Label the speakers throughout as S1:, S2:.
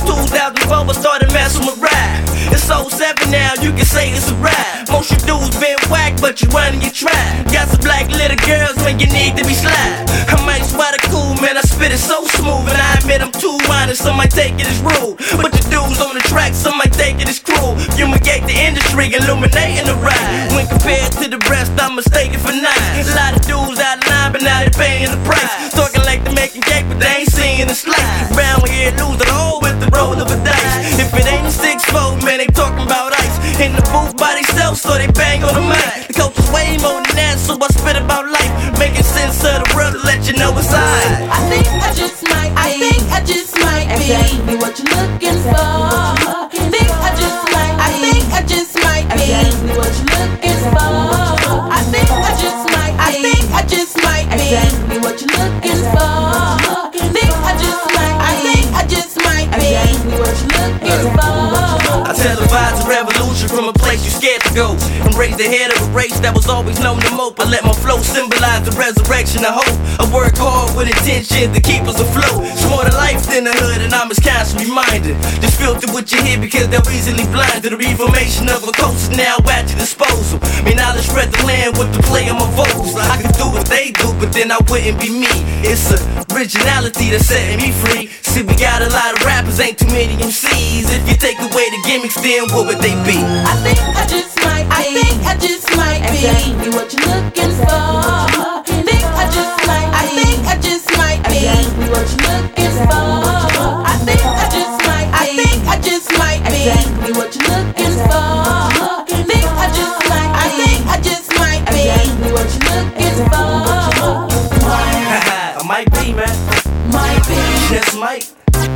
S1: 2004 I started messing with rap. It's 07 now, you can say it's a rap. Most you dudes been whack, but you running your trap. Got some black little girls when you need to be slapped. I might spot a cool, man, I spit it so smooth. And I admit I'm too honest, some might take it as rude. But the dudes on the track, some might take it as cruel. Fumigate the industry, illuminating the ride. When compared to the rest, I'm mistaken for nine. A lot of dudes out of line, but now they paying the price. Talking like they making cake, but they ain't seeing the slice. Round here, lose it all with the roll of a dice. If it ain't a 6-4, man, they talking about ice. In the booth by themselves, so they bang on the mic. The coach is way more than that, so I spit about life. Making sense of the world to let you know it's alright.
S2: I think I just might be. I think I just might be exactly what you're looking for. I think I just might be. I think I just might be exactly what you're looking for. I think I just might be. I think I just might be exactly what you're looking for. I think I just might. I think I just might be exactly what you're looking for.
S1: I televise a revolution from a place you scared to go. And raise the head of a race that was always known to mope. I let my flow symbolize the resurrection of hope. I work hard with intention to keep us afloat. It's more to life than the hood, and I'm as constant reminder. Just filter what you hear because they're easily blind to the reformation of a coast is now at your disposal. Mean I'll spread the land with the play of my vocals. I can do what they do, but then I wouldn't be me. It's originality that's setting me free. See, we got a lot of rappers, ain't too many MCs. If you take away the gimmicks, then what would they be?
S2: I think I just might be. I think I just might be exactly what you're looking for. I think I just might be. I think I just might be exactly what you're looking for. I think I just might be. I think I just might be exactly what you're looking for. I think I just might be. I think I just might be exactly what you're looking for.
S1: I might be, man.
S2: Might be.
S1: Just might.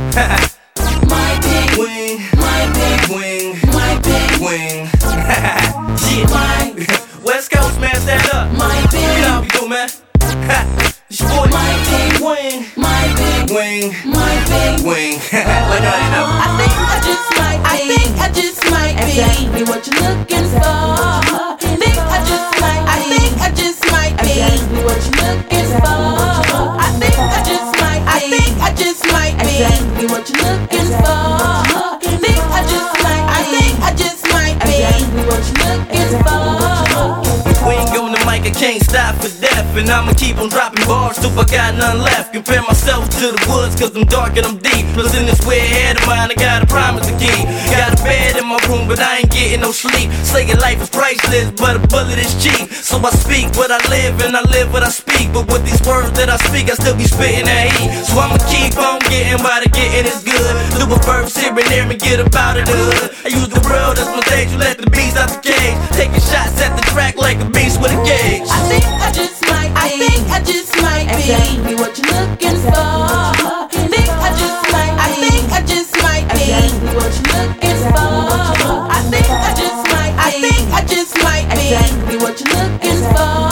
S2: Might be.
S1: Wing.
S2: Might be.
S1: Wing.
S2: Might be.
S1: Wing. Yeah.
S2: Might.
S1: West Coast, man, stand up.
S2: Might be.
S1: You know how we do, man. It's your boy.
S2: Might be.
S1: Wing.
S2: Might be.
S1: Wing.
S2: Might be.
S1: Wing. Let me know.
S2: I think I just might be. I think I just might be exactly what you're looking for. I think I just might be. I think I just might be exactly what you're looking for. I think I just might be. I think I just might be exactly what you're looking for. I think I just might. I think I just might be exactly what you're looking for.
S1: Wing on the mic, I can't stop for death. And I'ma keep on dropping bars till I got none left. Compare myself to the woods, cause I'm dark and I'm deep. Plus in this weird head of mine, I got a promise to keep. Got a bed in my room, but I ain't getting no sleep. Saying life is priceless, but a bullet is cheap. So I speak what I live, and I live what I speak. But with these words that I speak, I still be spitting that heat. So I'ma keep on getting while the getting is good. Do a verse here and there and get about it hood. I use the world as my stage, you let the beast out the cage. Taking shots at the track like a beast with a gauge.
S2: I think I just might be. I think I just might be exactly what you're looking for. I think I just might be. I think I just might be exactly what you're looking for. I think I just might be. I think I just might be exactly what you're looking for.